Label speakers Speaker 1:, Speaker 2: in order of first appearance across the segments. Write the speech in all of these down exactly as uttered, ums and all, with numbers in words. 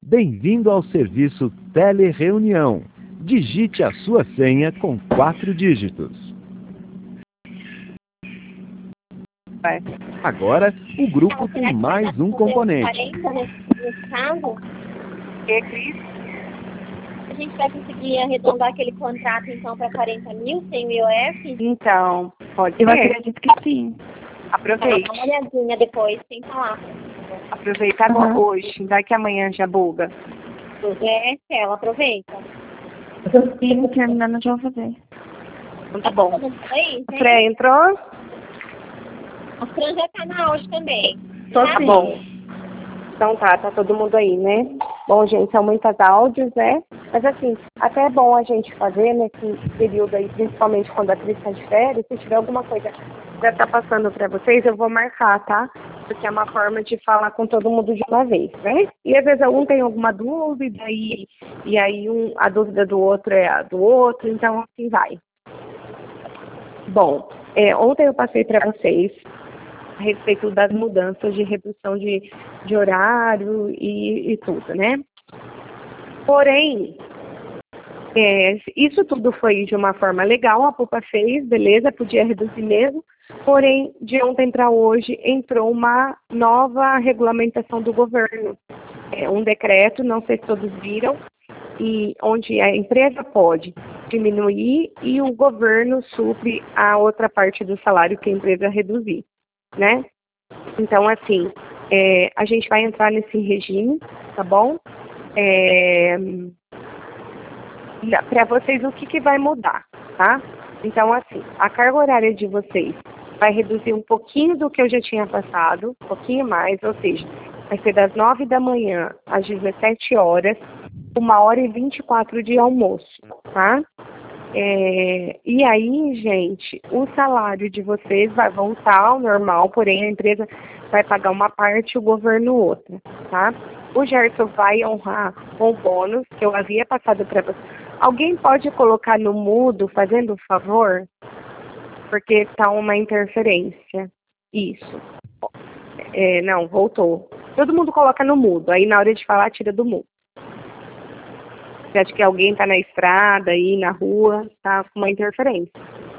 Speaker 1: Bem-vindo ao serviço Telereunião. Digite a sua senha com quatro dígitos. Agora, o grupo tem mais um componente.
Speaker 2: Nesse caso,
Speaker 3: É, Cris?
Speaker 2: a gente vai conseguir arredondar aquele contrato, então, para quarenta mil, sem o I O F?
Speaker 3: Então, pode
Speaker 4: Eu
Speaker 3: ser.
Speaker 4: acredito que sim.
Speaker 3: Aproveite.
Speaker 2: Dá uma olhadinha depois, sem falar.
Speaker 3: Aproveita agora,
Speaker 4: Uhum.
Speaker 3: hoje, daqui amanhã já buga.
Speaker 2: É, ela aproveita.
Speaker 4: Eu terminando, já vou fazer.
Speaker 3: Então tá bom.
Speaker 2: Todo mundo aí, gente?
Speaker 3: Fran entrou?
Speaker 2: A Fran já tá na áudio também.
Speaker 3: Tá
Speaker 2: Tá
Speaker 3: bom. Então tá, tá todo mundo aí, né? Bom, gente, são muitas áudios, né? Mas assim, até é bom a gente fazer nesse período aí, principalmente quando a Cris está de férias, se tiver alguma coisa que já tá passando para vocês, eu vou marcar, tá? Porque é uma forma de falar com todo mundo de uma vez, né? E às vezes um tem alguma dúvida e, e aí um, a dúvida do outro é a do outro, então assim vai. Bom, é, ontem eu passei para vocês a respeito das mudanças de redução de, de horário e, e tudo, né? Porém, é, isso tudo foi de uma forma legal, a Pupa fez, beleza, podia reduzir mesmo, porém, de ontem para hoje entrou uma nova regulamentação do governo, é, um decreto, não sei se todos viram, e onde a empresa pode diminuir e o governo supre a outra parte do salário que a empresa reduzir, né? Então, assim, é, a gente vai entrar nesse regime, tá bom? É, para vocês, o que, que vai mudar, tá? Então, assim, a carga horária de vocês vai reduzir um pouquinho do que eu já tinha passado, um pouquinho mais, ou seja, vai ser das nove da manhã às dezessete horas, uma hora e vinte e quatro de almoço, tá? É, e aí, gente, o salário de vocês vai voltar ao normal, porém a empresa vai pagar uma parte e o governo outra, tá? O Gerson vai honrar com o bônus que eu havia passado para vocês. Alguém pode colocar no mudo, fazendo um favor? Porque está uma interferência. Isso. É, não, voltou. Todo mundo coloca no mudo, aí na hora de falar, tira do mudo. Você acha que alguém está na estrada, aí na rua, tá com uma interferência.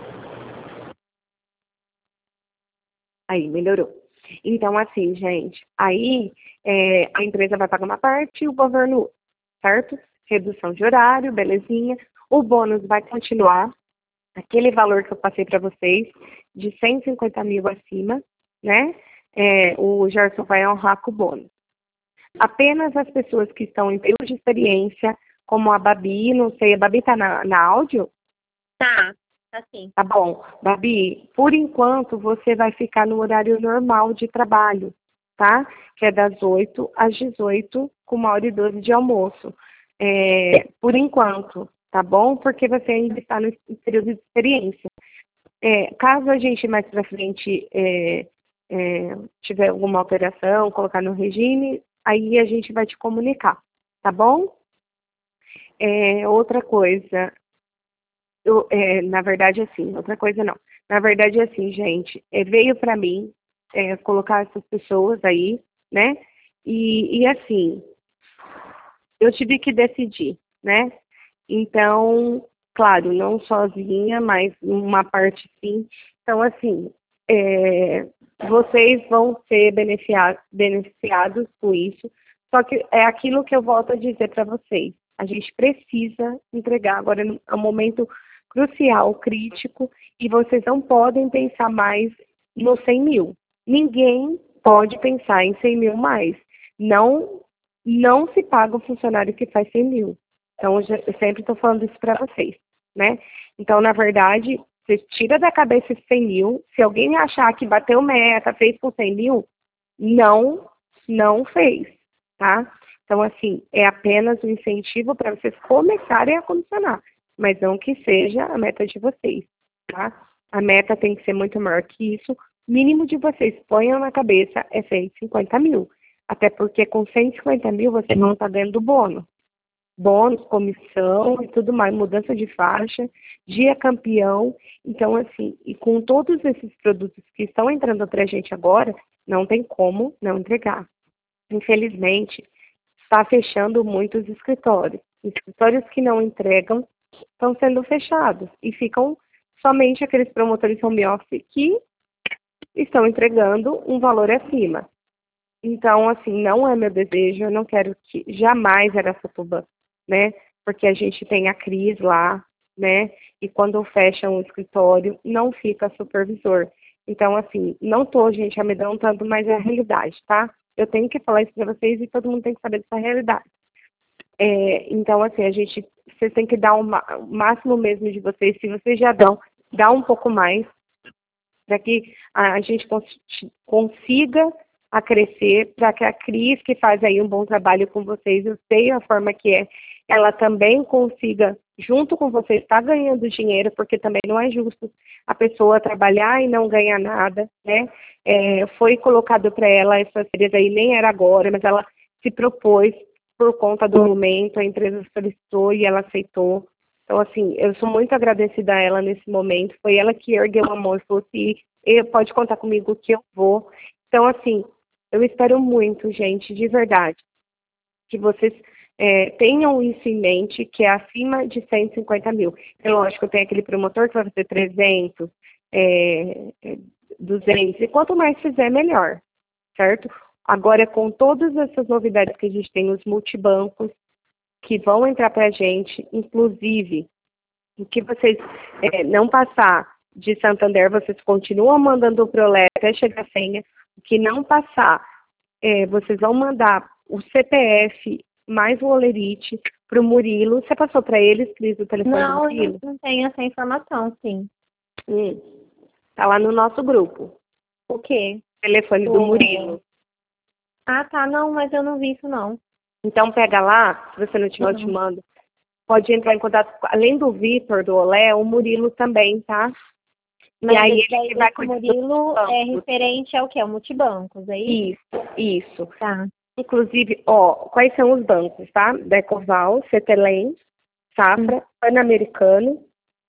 Speaker 3: Aí, melhorou. Então, assim, gente, aí é, a empresa vai pagar uma parte e o governo, certo? Redução de horário, belezinha. O bônus vai continuar, aquele valor que eu passei para vocês, de cento e cinquenta mil acima, né? É, o Gerson vai honrar com o bônus. Apenas as pessoas que estão em período de experiência, como a Babi, não sei, a Babi tá na, na áudio?
Speaker 2: Tá, tá sim.
Speaker 3: Tá bom. Babi, por enquanto você vai ficar no horário normal de trabalho, tá? Que é das oito às dezoito, com uma hora e doze de almoço. É, por enquanto, tá bom? Porque você ainda está no período de experiência. É, caso a gente mais pra frente é, é, tiver alguma alteração, colocar no regime, aí a gente vai te comunicar, tá bom? É, outra coisa, eu, é, na verdade, assim, outra coisa não. Na verdade, assim, gente, é, veio para mim é, colocar essas pessoas aí, né? E, e, assim, eu tive que decidir, né? Então, claro, não sozinha, mas uma parte sim. Então, assim, é, vocês vão ser beneficiados, beneficiados com isso. Só que é aquilo que eu volto a dizer para vocês. A gente precisa entregar agora é um momento crucial, crítico, e vocês não podem pensar mais no cem mil. Ninguém pode pensar em cem mil mais. Não, não se paga um funcionário que faz cem mil. Então, eu, já, eu sempre estou falando isso para vocês, né? Então, na verdade, você tira da cabeça esses cem mil. Se alguém achar que bateu meta, fez com cem mil, não, não fez, tá? Então, assim, é apenas um incentivo para vocês começarem a comissionar, mas não que seja a meta de vocês, tá? A meta tem que ser muito maior que isso. Mínimo de vocês ponham na cabeça é cento e cinquenta mil. Até porque com cento e cinquenta mil você não está dando bônus. Bônus, comissão e tudo mais, mudança de faixa, dia campeão. Então, assim, e com todos esses produtos que estão entrando para a gente agora, não tem como não entregar. Infelizmente, está fechando muitos escritórios. Escritórios que não entregam estão sendo fechados e ficam somente aqueles promotores home office que estão entregando um valor acima. Então, assim, não é meu desejo, eu não quero que jamais Araçatuba, né? Porque a gente tem a Cris lá, né? E quando fecha um escritório, não fica supervisor. Então, assim, não tô, gente, amedrontando, mas é a realidade, tá? Eu tenho que falar isso para vocês e todo mundo tem que saber dessa realidade. É, então, assim, a gente, vocês têm que dar o máximo mesmo de vocês. Se vocês já dão, dá um pouco mais, para que a, a gente cons consiga a crescer, para que a Cris, que faz aí um bom trabalho com vocês, eu sei a forma que é, ela também consiga, junto com vocês, estar tá ganhando dinheiro, porque também não é justo a pessoa trabalhar e não ganhar nada, né? É, foi colocado para ela essas férias aí, nem era agora, mas ela se propôs por conta do momento, a empresa solicitou e ela aceitou. Então, assim, eu sou muito agradecida a ela nesse momento, foi ela que ergueu a mão e falou assim, pode contar comigo que eu vou. Então, assim, eu espero muito, gente, de verdade, que vocês é, tenham isso em mente, que é acima de cento e cinquenta mil. É lógico, tem aquele promotor que vai fazer trezentos, é, duzentos, e quanto mais fizer, melhor, certo? Agora, com todas essas novidades que a gente tem, os multibancos, que vão entrar para a gente, inclusive, o que vocês é, não passar de Santander, vocês continuam mandando para o Olé até chegar a senha. O que não passar, é, vocês vão mandar o C P F mais o Olerite para o Murilo. Você passou para eles, Cris, o telefone
Speaker 2: não,
Speaker 3: do Murilo?
Speaker 2: Não, não tenho essa informação, sim.
Speaker 3: Hum. Tá lá no nosso grupo.
Speaker 2: O quê?
Speaker 3: Telefone
Speaker 2: o...
Speaker 3: do Murilo.
Speaker 2: Ah, tá, não, mas eu não vi isso, não.
Speaker 3: Então, pega lá, se você não tiver,
Speaker 2: uhum.
Speaker 3: eu te mando. Pode entrar em contato, além do Vitor, do Olé, o Murilo também, tá?
Speaker 2: Mas
Speaker 3: e aí
Speaker 2: daí,
Speaker 3: ele vai
Speaker 2: esse Murilo é referente ao quê? Ao multibancos, é isso?
Speaker 3: Isso, isso.
Speaker 2: Tá.
Speaker 3: Inclusive, ó, quais são os bancos, tá? Decoval, Cetelem, Safra, hum. Pan-Americano,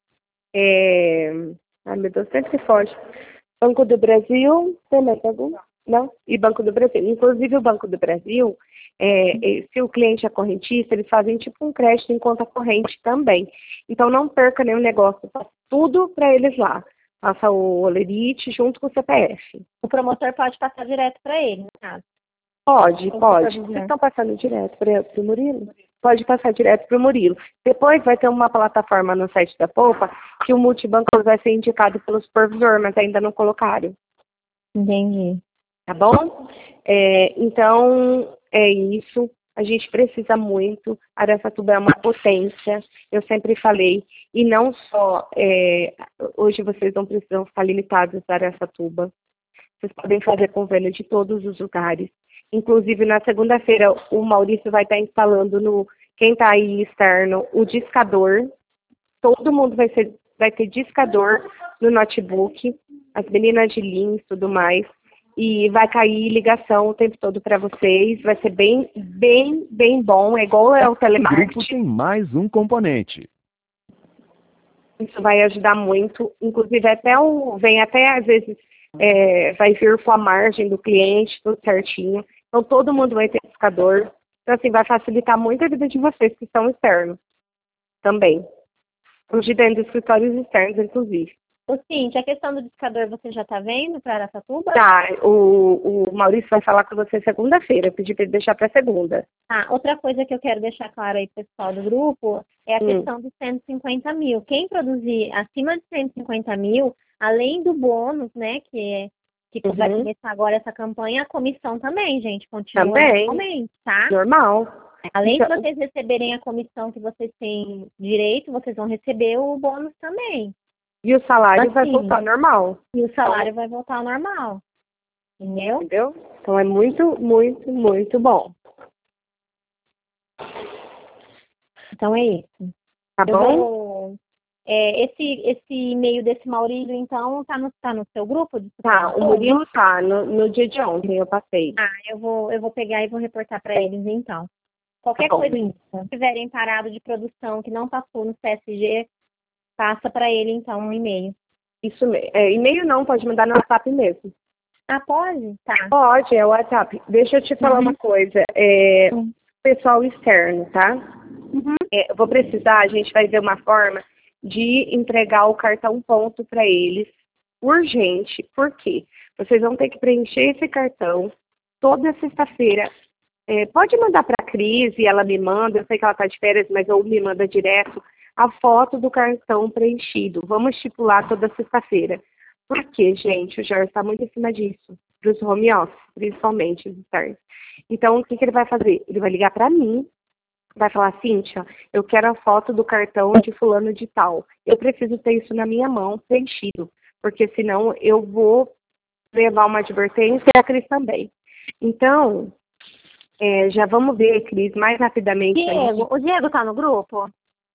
Speaker 3: é... ai meu Deus, sempre que foge. Banco do Brasil, tem mais algum? Não? E Banco do Brasil. Inclusive o Banco do Brasil, é, se o cliente é correntista, eles fazem tipo um crédito em conta corrente também. Então não perca nenhum negócio, faça tudo para eles lá. Faça o Olerite junto com o C P F.
Speaker 2: O promotor pode passar direto para ele, no caso?
Speaker 3: Pode, pode. Vocês estão passando direto para o Murilo? Pode passar direto para o Murilo. Depois vai ter uma plataforma no site da Poupa que o multibanco vai ser indicado pelo supervisor, mas ainda não colocaram.
Speaker 2: Entendi.
Speaker 3: Tá bom? É, então, é isso. A gente precisa muito. Araçatuba é uma potência, eu sempre falei. E não só, é, hoje vocês não precisam ficar limitados a Araçatuba. Vocês podem fazer convênio de todos os lugares. Inclusive, na segunda-feira, o Maurício vai estar instalando no, quem está aí externo, o discador. Todo mundo vai, ser, vai ter discador no notebook, as meninas de Lins e tudo mais. E vai cair ligação o tempo todo para vocês. Vai ser bem, bem, bem bom. É igual é o telemarketing.
Speaker 1: O grupo tem mais um componente.
Speaker 3: Isso vai ajudar muito. Inclusive, até o, vem até, às vezes, é, vai vir com a margem do cliente, tudo certinho. Então, todo mundo vai ter discador. Então, assim, vai facilitar muito a vida de vocês que estão externos também. Os de dentro dos escritórios externos, inclusive.
Speaker 2: Ô, Cíntia, a questão do discador você já está vendo para Araçatuba?
Speaker 3: Tá, o, o Maurício vai falar com você segunda-feira. Eu pedi para ele deixar para segunda.
Speaker 2: Ah, outra coisa que eu quero deixar claro aí, pessoal do grupo, é a hum. questão dos cento e cinquenta mil. Quem produzir acima de cento e cinquenta mil, além do bônus, né, que, é, que uhum. vai começar agora essa campanha, a comissão também, gente, continua
Speaker 3: também.
Speaker 2: normalmente, tá?
Speaker 3: Normal.
Speaker 2: Além então... de vocês receberem a comissão que vocês têm direito, vocês vão receber o bônus também.
Speaker 3: E o salário
Speaker 2: assim,
Speaker 3: vai voltar ao normal.
Speaker 2: E o salário vai voltar ao normal. Entendeu?
Speaker 3: Entendeu? Então é muito, muito, muito bom.
Speaker 2: Então é isso.
Speaker 3: Tá
Speaker 2: eu
Speaker 3: bom?
Speaker 2: Vou, é, esse, esse e-mail desse Maurílio, então, tá no, tá no seu grupo?
Speaker 3: Tá, o Murilo tá. No, no dia de ontem eu passei.
Speaker 2: Ah, eu vou, eu vou pegar e vou reportar para eles, então. Qualquer
Speaker 3: tá
Speaker 2: coisa que tiverem parado de produção que não passou no C S G, passa para ele, então, um e-mail.
Speaker 3: Isso mesmo. É, e-mail não, pode mandar no WhatsApp mesmo.
Speaker 2: Ah, pode? Tá.
Speaker 3: Pode, é o WhatsApp. Deixa eu te falar uhum. uma coisa. É,
Speaker 2: uhum.
Speaker 3: pessoal externo, tá?
Speaker 2: Uhum.
Speaker 3: É, eu vou precisar, a gente vai ver uma forma de entregar o cartão ponto para eles urgente. Por quê? Vocês vão ter que preencher esse cartão toda sexta-feira. É, pode mandar para a Cris e ela me manda, eu sei que ela está de férias, mas eu me manda direto a foto do cartão preenchido. Vamos estipular toda sexta-feira. Por quê, gente? O Jorge está muito em cima disso, para os home office, principalmente os externos. Então, o que, que ele vai fazer? Ele vai ligar para mim, vai falar, Cíntia, eu quero a foto do cartão de fulano de tal. Eu preciso ter isso na minha mão, preenchido, porque senão eu vou levar uma advertência e a Cris também. Então, é, já vamos ver, Cris, mais rapidamente.
Speaker 2: Diego, o Diego tá no grupo?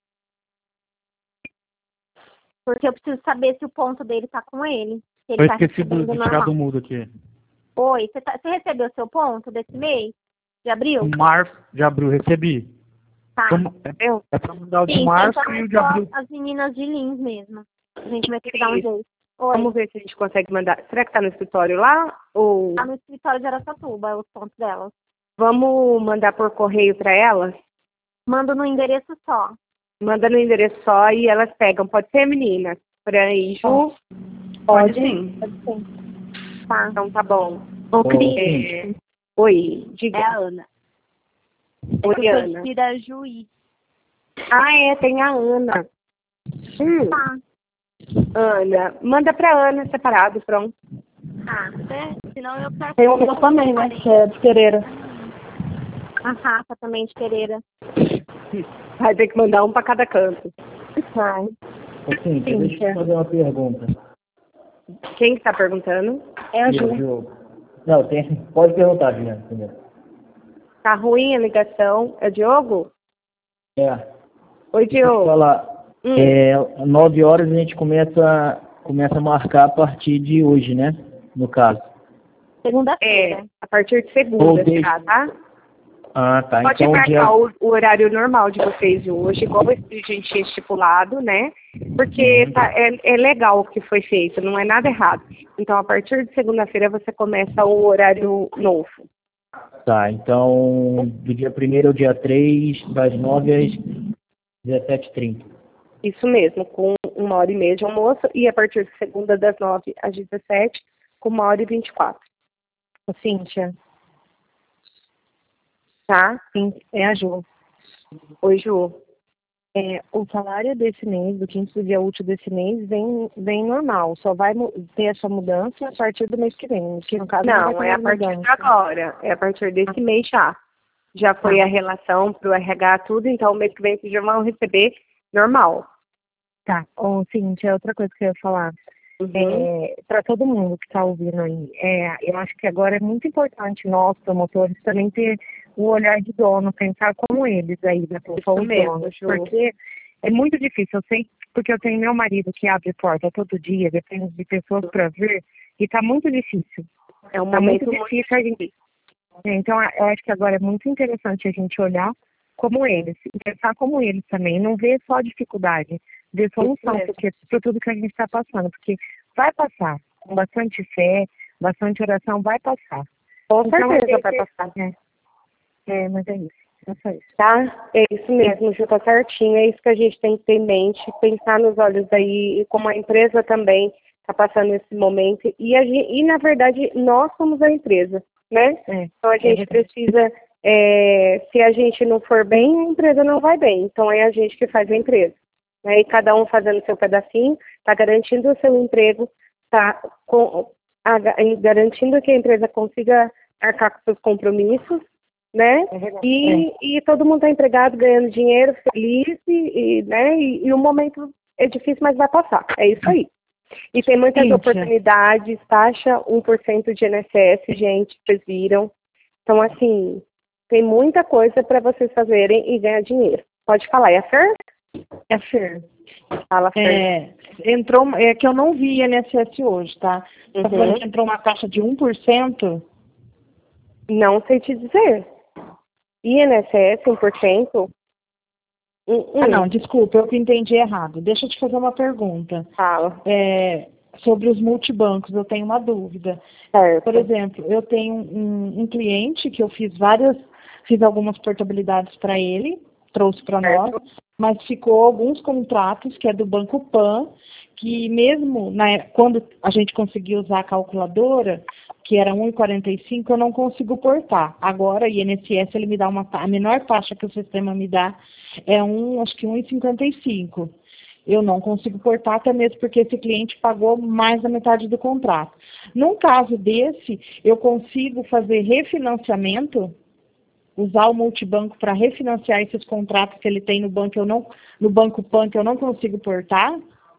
Speaker 2: Porque eu preciso saber se o ponto dele tá com ele. Se ele
Speaker 5: Eu
Speaker 2: tá
Speaker 5: esqueci do,
Speaker 2: recebendo
Speaker 5: de tirar
Speaker 2: normal.
Speaker 5: do mudo aqui.
Speaker 2: Oi, você, tá, você recebeu seu ponto desse mês? De abril?
Speaker 5: Março de abril, recebi.
Speaker 2: Tá.
Speaker 5: Então,
Speaker 3: Eu?
Speaker 5: é pra mandar o de
Speaker 2: Sim,
Speaker 5: março
Speaker 2: então
Speaker 5: e
Speaker 2: é
Speaker 5: o de
Speaker 2: só
Speaker 5: abril.
Speaker 2: as meninas de Lins mesmo. A gente vai ter que dar um
Speaker 3: Isso.
Speaker 2: jeito. Oi,
Speaker 3: Vamos ver se a gente consegue mandar. Será que está no escritório lá? Ou
Speaker 2: tá no escritório de Araçatuba, os pontos delas.
Speaker 3: vamos mandar por correio para elas?
Speaker 2: Mando no endereço só.
Speaker 3: Manda no endereço só e elas pegam. Pode ser, menina? Para aí, Ju? Pode sim.
Speaker 2: Pode ser. Tá.
Speaker 3: Então tá bom.
Speaker 2: Ô, Cris,
Speaker 3: É... Oi, diga.
Speaker 2: é a Ana.
Speaker 3: Oi,
Speaker 2: Eu
Speaker 3: Ana.
Speaker 2: sou de da Juí.
Speaker 3: Ah, é, tem a Ana. Hum,
Speaker 2: Tá.
Speaker 3: Ana, manda pra Ana separado, pronto.
Speaker 2: Ah, é, senão eu peço.
Speaker 4: Tem o meu também, né? Que é de Pereira.
Speaker 2: A Rafa também de Pereira.
Speaker 3: Vai ter que mandar um pra cada canto.
Speaker 2: Vai.
Speaker 6: Ô, Cíntia, deixa eu te fazer uma pergunta.
Speaker 3: Quem que tá perguntando?
Speaker 2: É a
Speaker 6: E
Speaker 2: Ju.
Speaker 6: o Diogo? Não, tem... pode perguntar, Juliana, primeiro.
Speaker 3: Tá ruim a ligação. É o Diogo?
Speaker 6: É.
Speaker 3: Oi,
Speaker 6: Deixa eu te
Speaker 3: Diogo.
Speaker 6: falar.
Speaker 3: Hum.
Speaker 6: É, nove horas a gente começa, começa a marcar a partir de hoje, né? No caso.
Speaker 2: Segunda-feira.
Speaker 3: É, a partir de
Speaker 6: Ou
Speaker 3: segunda,
Speaker 6: desde-
Speaker 3: tá? tá?
Speaker 6: Ah, tá.
Speaker 3: Pode
Speaker 6: Então,
Speaker 3: marcar
Speaker 6: dia...
Speaker 3: o, o horário normal de vocês de hoje, igual a gente tinha estipulado, né? Porque tá, é, é legal o que foi feito, não é nada errado. Então, a partir de segunda-feira, você começa o horário novo.
Speaker 6: Tá, então, do dia primeiro ao dia três, das nove às dezessete e trinta.
Speaker 3: Isso mesmo, com uma hora e meia de almoço, e a partir de segunda, das nove às dezessete, com uma hora e vinte e quatro.
Speaker 7: Ô, Cíntia,
Speaker 3: Tá?
Speaker 7: sim, é a Ju.
Speaker 3: Oi, Ju.
Speaker 7: É, o salário desse mês, do quinto dia útil desse mês, vem, vem normal. Só vai mu- ter essa mudança a partir do mês que vem. Que no caso não,
Speaker 3: Não,
Speaker 7: vai
Speaker 3: é
Speaker 7: ter
Speaker 3: a partir de
Speaker 7: mudança.
Speaker 3: agora. É a partir desse mês já. Já foi a relação para o R H, tudo, então o mês que vem vocês já vão receber normal.
Speaker 7: Tá. Ô, Cíntia, outra coisa que eu ia falar.
Speaker 3: Uhum.
Speaker 7: É, para todo mundo que está ouvindo aí, é, eu acho que agora é muito importante nós, promotores, também ter o olhar de dono, pensar como eles aí, né, como
Speaker 3: Isso
Speaker 7: os
Speaker 3: mesmo,
Speaker 7: donos,
Speaker 3: Ju.
Speaker 7: porque é muito difícil, eu sei, porque eu tenho meu marido que abre porta todo dia, depende de pessoas para ver, e tá muito difícil.
Speaker 3: É um
Speaker 7: Tá
Speaker 3: momento
Speaker 7: muito
Speaker 3: muito
Speaker 7: difícil a gente. É, Então, eu acho que agora é muito interessante a gente olhar como eles, e pensar como eles também, não ver só dificuldade, ver solução
Speaker 3: mesmo.
Speaker 7: porque para tudo que a gente está passando, porque vai passar, com bastante fé, bastante oração, vai passar.
Speaker 3: Com
Speaker 7: Então,
Speaker 3: certeza
Speaker 7: é-
Speaker 3: vai passar.
Speaker 7: É, é, mas é isso, é só isso.
Speaker 3: Tá? É isso mesmo, Ju, tá certinho. É isso que a gente tem que ter em mente, pensar nos olhos aí, e como a empresa também está passando esse momento. E, a gente, e, na verdade, nós somos a empresa, né?
Speaker 7: É,
Speaker 3: Então, a gente
Speaker 7: verdade.
Speaker 3: precisa, é, se a gente não for bem, a empresa não vai bem. Então, é a gente que faz a empresa. Né? E cada um fazendo seu pedacinho, está garantindo o seu emprego, está garantindo que a empresa consiga arcar com seus compromissos, né?
Speaker 7: É verdade.
Speaker 3: E, e todo mundo está empregado, ganhando dinheiro, feliz, e, e, né? E, e o momento é difícil, mas vai passar. É isso aí. E tem muitas
Speaker 7: Cíntia.
Speaker 3: oportunidades, taxa um por cento de I N S S, gente, vocês viram. Então, assim, tem muita coisa para vocês fazerem e ganhar dinheiro. Pode falar, é a Fer?
Speaker 7: É Fer.
Speaker 3: Fala, Fer.
Speaker 4: É, entrou, é que eu não vi I N S S hoje, tá? Tá
Speaker 3: Uhum.
Speaker 4: falando que entrou uma taxa de um por cento.
Speaker 3: Não sei te dizer. I N S S, um por cento? Hum,
Speaker 4: Ah,
Speaker 3: hum.
Speaker 4: não, desculpa, eu que entendi errado. Deixa eu te fazer uma pergunta.
Speaker 3: Fala.
Speaker 4: É, sobre os multibancos, eu tenho uma dúvida.
Speaker 3: Certo.
Speaker 4: Por exemplo, eu tenho um, um cliente que eu fiz várias, fiz algumas portabilidades para ele, trouxe para nós, mas ficou alguns contratos, que é do Banco Pan, que mesmo na, quando a gente conseguiu usar a calculadora, que era um vírgula quarenta e cinco, eu não consigo portar. Agora, o I N S S, ele me dá uma, a menor taxa que o sistema me dá é um, acho que um vírgula cinquenta e cinco. Eu não consigo portar, até mesmo porque esse cliente pagou mais da metade do contrato. Num caso desse, eu consigo fazer refinanciamento, usar o multibanco para refinanciar esses contratos que ele tem no banco, eu não, no Banco Pan, que eu não consigo portar?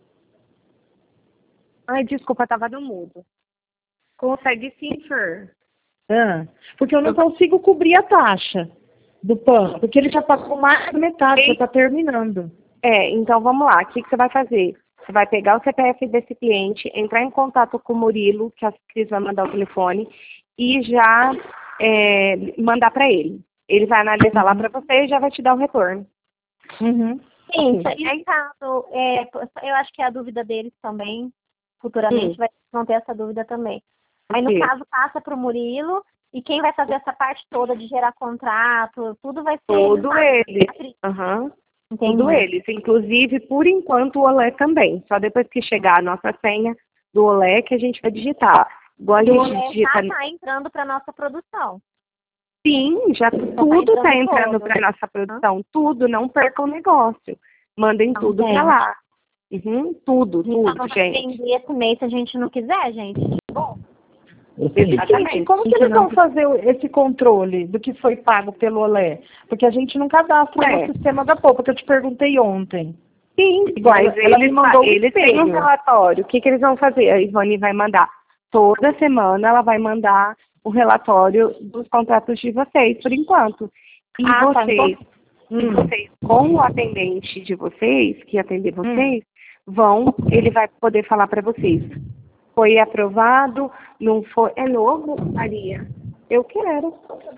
Speaker 3: Ai, desculpa, estava no mudo. Consegue sim, Fer.
Speaker 4: Ah, porque eu não consigo cobrir a taxa do Pan, porque ele já pagou mais da metade, já está terminando.
Speaker 3: É, então vamos lá. O que, que você vai fazer? Você vai pegar o C P F desse cliente, entrar em contato com o Murilo, que a Cris vai mandar o telefone, e já é, mandar para ele. Ele vai analisar uhum. lá para você e já vai te dar o retorno.
Speaker 4: Uhum.
Speaker 2: Sim, e aí, caso, é, eu acho que é a dúvida deles também, futuramente, vai, vão ter essa dúvida também. Aí, no Sim. caso, passa para o Murilo, e quem vai fazer essa parte toda de gerar contrato, tudo vai ser...
Speaker 3: Tudo ele. Aham. Uhum. Tudo eles, inclusive, por enquanto, o Olé também. Só depois que chegar a nossa senha do Olé que a gente vai digitar. Igual a gente
Speaker 2: o Olé
Speaker 3: digita...
Speaker 2: já está entrando para a nossa produção.
Speaker 3: Sim, já tudo está entrando para a nossa produção. Uhum. Tudo, não percam o negócio. Mandem então, tudo para lá. Uhum, tudo, tudo,
Speaker 2: então,
Speaker 3: gente.
Speaker 2: Vender esse mês se a gente não quiser, gente. Bom.
Speaker 4: Exatamente. Como que eles vão fazer esse controle do que foi pago pelo Olé? Porque a gente não cadastra é. no sistema da Poupa, que eu te perguntei ontem.
Speaker 3: Sim,
Speaker 4: igual
Speaker 3: mas
Speaker 4: ela
Speaker 3: eles,
Speaker 4: me mandou
Speaker 3: eles têm um relatório. O que, que eles vão fazer? A Ivone vai mandar. Toda semana ela vai mandar o relatório dos contratos de vocês, por enquanto. E
Speaker 4: ah,
Speaker 3: vocês,
Speaker 4: tá, então...
Speaker 3: hum. vocês, com o atendente de vocês, que atender vocês, hum. vão, ele vai poder falar para vocês. Foi aprovado, não foi... É novo, Maria? Eu quero.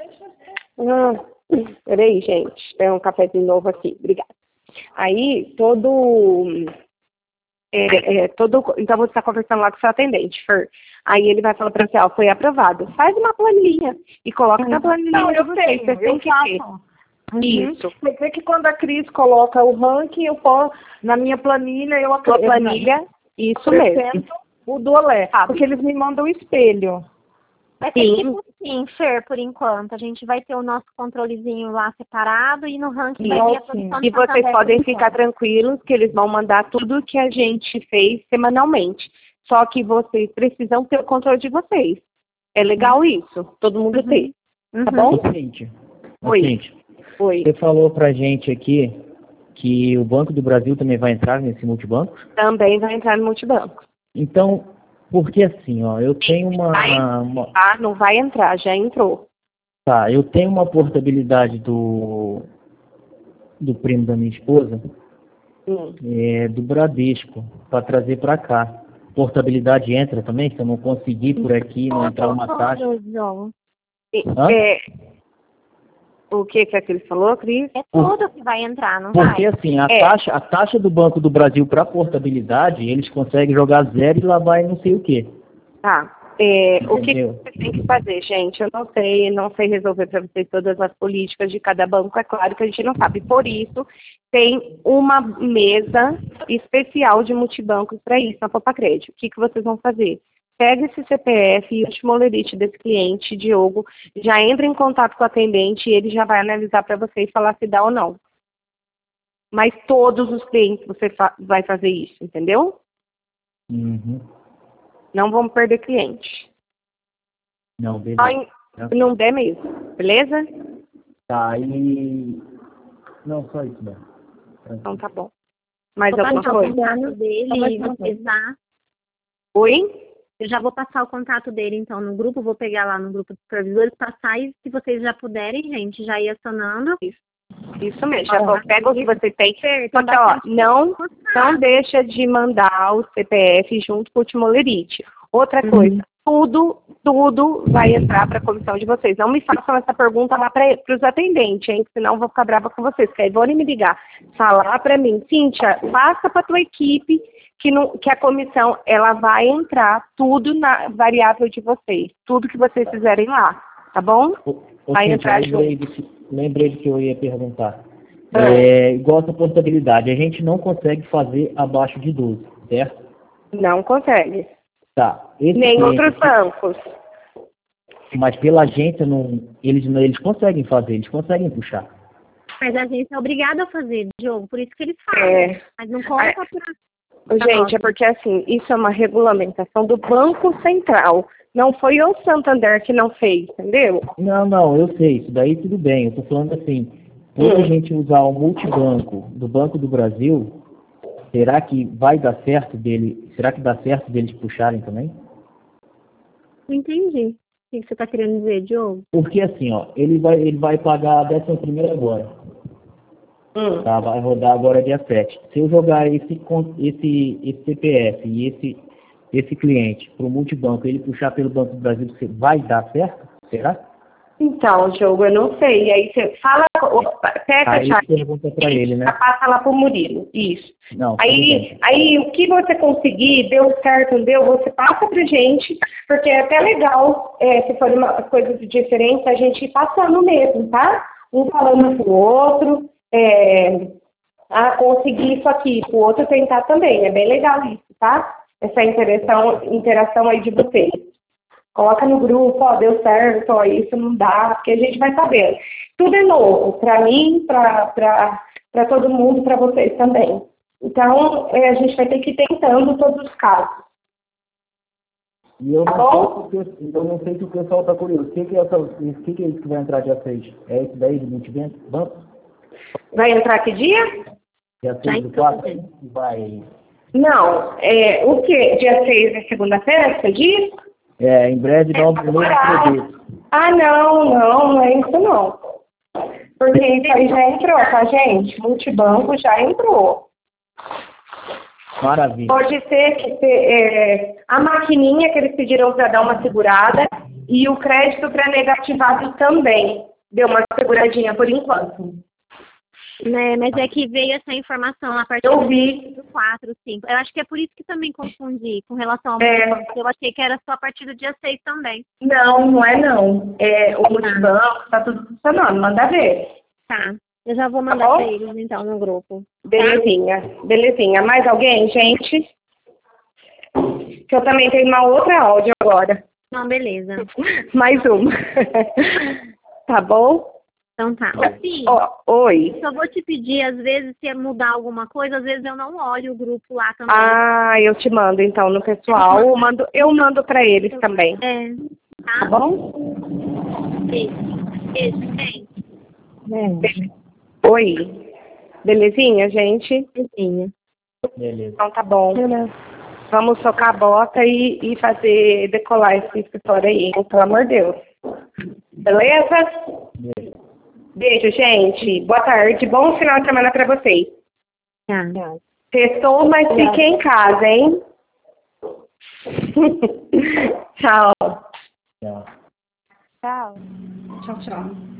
Speaker 3: Ah, peraí, gente. Tem um cafezinho novo aqui. Obrigada. Aí, todo... É, é, todo então, você está conversando lá com o seu atendente, Fer. Aí ele vai falar para você, ó, foi aprovado. Faz uma planilha e coloca na planilha
Speaker 4: não,
Speaker 3: de
Speaker 4: eu
Speaker 3: vocês.
Speaker 4: Tenho,
Speaker 3: você tem
Speaker 4: eu
Speaker 3: que
Speaker 4: faço.
Speaker 3: ter.
Speaker 4: Uhum.
Speaker 3: Isso.
Speaker 4: Quer dizer que quando a Cris coloca o ranking, eu posso, na minha planilha, eu
Speaker 3: acredito. Sua planilha, isso mesmo.
Speaker 4: O do Olé, ah, porque eles me mandam o espelho.
Speaker 2: Vai ser Sim. tipo assim, Fer, por enquanto. A gente vai ter o nosso controlezinho lá separado e no ranking vai ter a produção
Speaker 3: E vocês podem ficar tranquilos que eles vão mandar tudo que a gente fez semanalmente. Só que vocês precisam ter o controle de vocês. É legal isso, todo mundo uhum. ter. Tá
Speaker 6: uhum.
Speaker 3: bom?
Speaker 6: Gente,
Speaker 3: Oi.
Speaker 6: Gente,
Speaker 3: Oi.
Speaker 6: Você falou pra gente aqui que o Banco do Brasil também vai entrar nesse multibanco?
Speaker 3: Também vai entrar no multibanco.
Speaker 6: Então, porque assim, ó, eu tenho uma, uma...
Speaker 3: Ah, não vai entrar, já entrou.
Speaker 6: Tá, eu tenho uma portabilidade do, do primo da minha esposa, hum. é, do Bradesco, para trazer para cá. Portabilidade entra também? Se eu não conseguir por aqui, não entrar uma taxa?
Speaker 3: É, o que que ele falou, Cris?
Speaker 2: É tudo que vai entrar, não
Speaker 6: Porque
Speaker 2: vai?
Speaker 6: assim, a,
Speaker 3: é.
Speaker 6: taxa, a taxa do Banco do Brasil para portabilidade, eles conseguem jogar zero e lá vai não sei o quê.
Speaker 3: Tá. É, o que você tem que fazer, gente? Eu não sei, não sei resolver para vocês todas as políticas de cada banco, é claro que a gente não sabe. Por isso, tem uma mesa especial de multibancos para isso, na Poupa Crédito. O que, que vocês vão fazer? Pega esse C P F e o último desse cliente, Diogo, já entra em contato com o atendente e ele já vai analisar para você e falar se dá ou não. Mas todos os clientes você fa vai fazer isso, entendeu?
Speaker 6: Uhum.
Speaker 3: Não vamos perder cliente.
Speaker 6: Não, beleza.
Speaker 3: Não, não der mesmo, beleza?
Speaker 6: Tá, e... Não, só isso mesmo.
Speaker 3: Então tá bom. Mais
Speaker 2: Vou
Speaker 3: alguma
Speaker 2: passar
Speaker 3: coisa?
Speaker 2: o contato dele e vou pesar.
Speaker 3: Oi?
Speaker 2: Eu já vou passar o contato dele, então, no grupo. Vou pegar lá no grupo dos supervisores, passar e, se vocês já puderem, gente, já ir acionando.
Speaker 3: Isso, Isso mesmo. Já ah, pega o que você tem. Só que, ó, não, não deixa de mandar o C P F junto com o Timolerite. Outra uhum. coisa, tudo, tudo vai entrar para a comissão de vocês. Não me façam essa pergunta lá para os atendentes, hein? Senão eu vou ficar brava com vocês. Porque aí vão me ligar, falar para mim, Cíntia, passa para a tua equipe que, no, que a comissão ela vai entrar tudo na variável de vocês. Tudo que vocês fizerem lá, tá bom?
Speaker 6: O, o
Speaker 3: vai
Speaker 6: Cíntia,
Speaker 3: entrar
Speaker 6: aí,
Speaker 3: junto.
Speaker 6: aí, lembrei do que eu ia perguntar. É, igual essa portabilidade, a gente não consegue fazer abaixo de doze, certo?
Speaker 3: Não consegue.
Speaker 6: Tá. Esse
Speaker 3: Nem
Speaker 6: cliente
Speaker 3: outros
Speaker 6: aqui,
Speaker 3: bancos.
Speaker 6: mas pela agência, não, eles, não- eles conseguem fazer, eles conseguem puxar.
Speaker 2: Mas a gente é obrigada a fazer, Diogo, por isso que eles fazem.
Speaker 3: É.
Speaker 2: Mas não conta pra...
Speaker 3: Gente, é porque assim, isso é uma regulamentação do Banco Central. Não foi o Santander que não fez, entendeu?
Speaker 6: Não, não, eu sei, isso daí tudo bem. Eu tô falando assim, por a
Speaker 3: Hum.
Speaker 6: gente usar o multibanco do Banco do Brasil, será que vai dar certo dele, será que dá certo deles puxarem também?
Speaker 2: Não entendi. O que você tá querendo dizer, Diogo?
Speaker 6: Porque assim, ó, ele vai, ele vai pagar a décima primeira agora.
Speaker 3: Hum.
Speaker 6: Tá, vai rodar agora dia sete. Se eu jogar esse, con- esse, esse C P F e esse, esse cliente para o multibanco, ele puxar pelo Banco do Brasil, você vai dar certo? Será?
Speaker 3: Então, Diogo, eu não sei. Aí você fala, opa, pega a
Speaker 6: Aí
Speaker 3: chave,
Speaker 6: pergunta para ele, né?
Speaker 3: passa lá pro Murilo. Isso.
Speaker 6: Não, tudo
Speaker 3: Aí,
Speaker 6: bem.
Speaker 3: aí o que você conseguir, deu certo, não deu, você passa pra gente, porque é até legal, é, se for uma coisa diferente, a gente ir passando mesmo, tá? Um falando pro outro, é, ah, conseguir isso aqui, pro outro tentar também. É bem legal isso, tá? Essa interação, interação aí de vocês. Coloca no grupo, ó, deu certo, ó, isso não dá, porque a gente vai sabendo. Tudo é novo, para mim, para todo mundo, para vocês também. Então, é, a gente vai ter que ir tentando todos os casos.
Speaker 6: E eu
Speaker 3: Tá
Speaker 6: não,
Speaker 3: bom?
Speaker 6: sei se, eu não sei se o pessoal está curioso. O que, que, é essa, o que, que é isso que vai entrar dia seis? É esse daí do multibanco? Banco?
Speaker 3: Vai entrar que dia?
Speaker 6: Dia seis do quatro? Vai.
Speaker 3: Não, é, o quê? Dia seis é segunda-feira, você diz?
Speaker 6: É, em breve dá um novo produto.
Speaker 3: Ah, não, não, não é isso não. Porque isso aí já entrou, tá, gente? Multibanco já entrou.
Speaker 6: Maravilha.
Speaker 3: Pode ser que se, é, a maquininha que eles pediram para dar uma segurada e o crédito pré-negativado também deu uma seguradinha por enquanto.
Speaker 2: Né, mas é que veio essa informação a partir
Speaker 3: Eu vi.
Speaker 2: do quatro, cinco. Eu acho que é por isso que também confundi com relação ao
Speaker 3: É.
Speaker 2: multibanco. Eu achei que era só a partir do dia seis também.
Speaker 3: Não, não é não. É, o multibanco tá tudo funcionando, manda ver.
Speaker 2: Tá. Eu já vou mandar
Speaker 3: Tá bom?
Speaker 2: pra eles então no grupo.
Speaker 3: Belezinha, belezinha. Mais alguém, gente? Que eu também tenho uma outra áudio agora.
Speaker 2: Não, beleza.
Speaker 3: Mais uma. Tá bom?
Speaker 2: Então tá. Sim.
Speaker 3: Ó, oi.
Speaker 2: Só vou te pedir, às vezes, se mudar alguma coisa, às vezes eu não olho o grupo lá também.
Speaker 3: Ah, eu te mando então no pessoal. Eu mando, eu mando para eles também.
Speaker 2: É.
Speaker 3: Tá
Speaker 2: Tá?
Speaker 3: bom?
Speaker 2: Beijo. Beijo, gente.
Speaker 3: Be- Oi. Belezinha, gente?
Speaker 2: Beijinho.
Speaker 6: Beleza.
Speaker 3: Então tá bom. Vamos socar a bota e, e fazer decolar esse escritório aí, pelo amor de Deus. Beleza?
Speaker 6: Beleza.
Speaker 3: Beijo, gente. Boa tarde. Bom final de semana para vocês.
Speaker 2: Tá.
Speaker 3: Testou, mas fiquem em casa, hein? Tchau.
Speaker 6: Tchau.
Speaker 3: Tchau.
Speaker 4: Tchau, tchau.